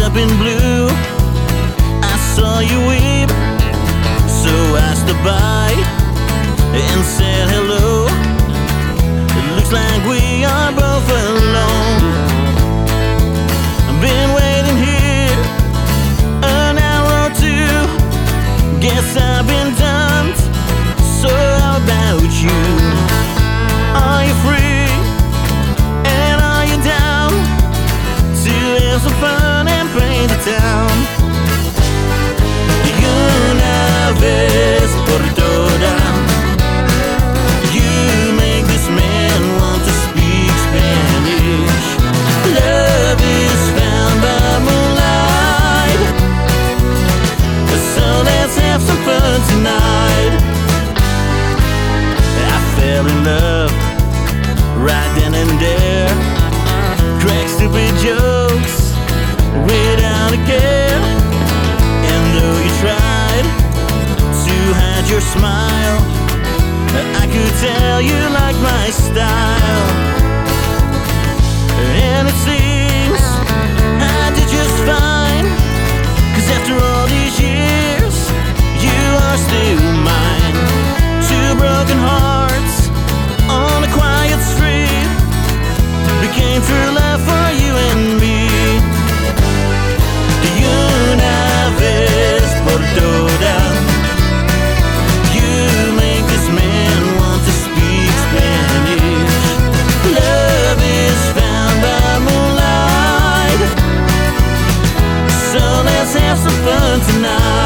up in blue. I saw you weep, so I stopped by and said hello. It looks like we are both alone. I've been waiting here an hour or two. Guess I've been dumped, so how about you? Are you free? And are you down to have some fun and paint the town? Una vez por todas, you make this man want to speak Spanish. Love is found by moonlight, so let's have some fun tonight. I fell in love right then and there. Crack stupid jokes without a care. And though you tried to hide your smile, I could tell you like my style. And it seems I did just fine, 'cause after all these years, you are still mine. Two broken hearts on a quiet street became true love for you and me. Una vez por todas, you make this man want to speak Spanish. Love is found by moonlight, so let's have some fun tonight.